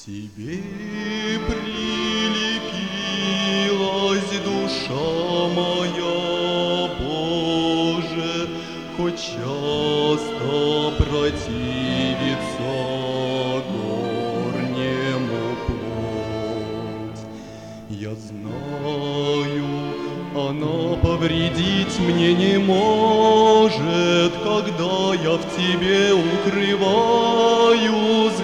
Тебе прилепилась душа моя, Боже, хоть часто противится горнему плоть. Я знаю, она повредить мне не может, когда я в Тебе укрываюсь,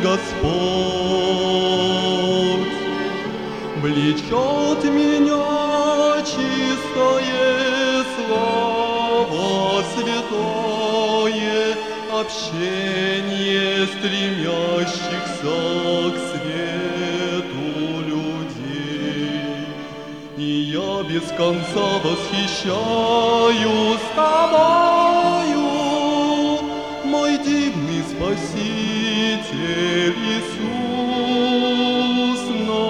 Господь. Влечет меня чистое слава, святое общение стремящихся к свету людей. И я без конца восхищаюсь Тобою, мой дивный Спаситель Иисус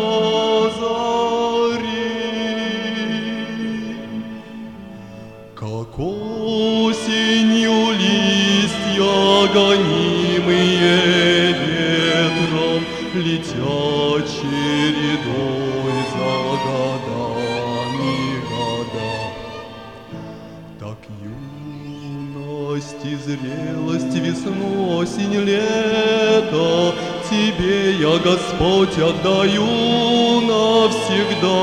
Назарей. Как осенью листья, гонимые ветром, летят чередой за годами года, так юность и зрелость, весну, осень, лето Тебе я, Господь, отдаю навсегда.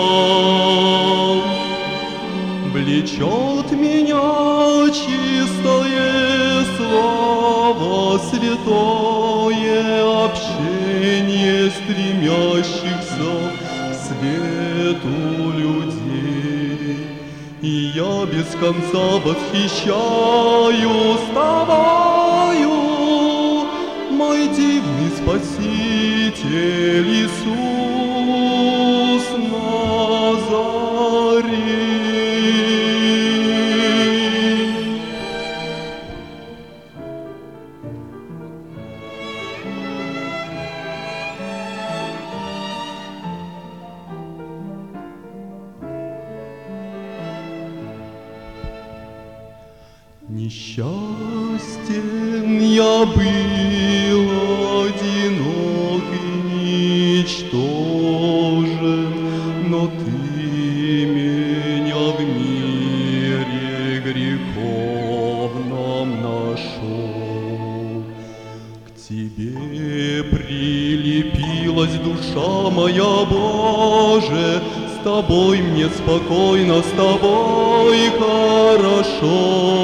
Влечет меня чистое слава, святое общение стремящихся к свету людей. И я без конца восхищаюсь Тобою, мой дивный Спаситель Иисус Назарей. Несчастен я был, одинок и ничтожен, но Ты меня в мире греховном нашел. К Тебе прилепилась душа моя, Боже, с Тобой мне спокойно, с Тобой хорошо.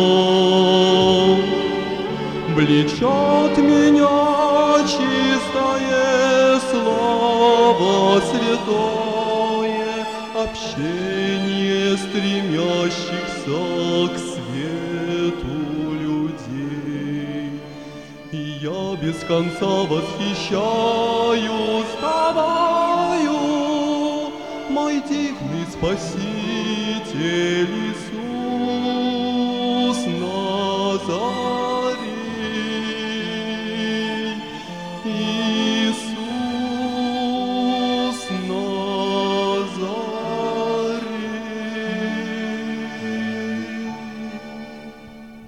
Влечет меня чистое слово, святое общение стремящихся к свету людей. И я без конца восхищаюсь Тобою, мой дивный Спаситель Иисус Назарей.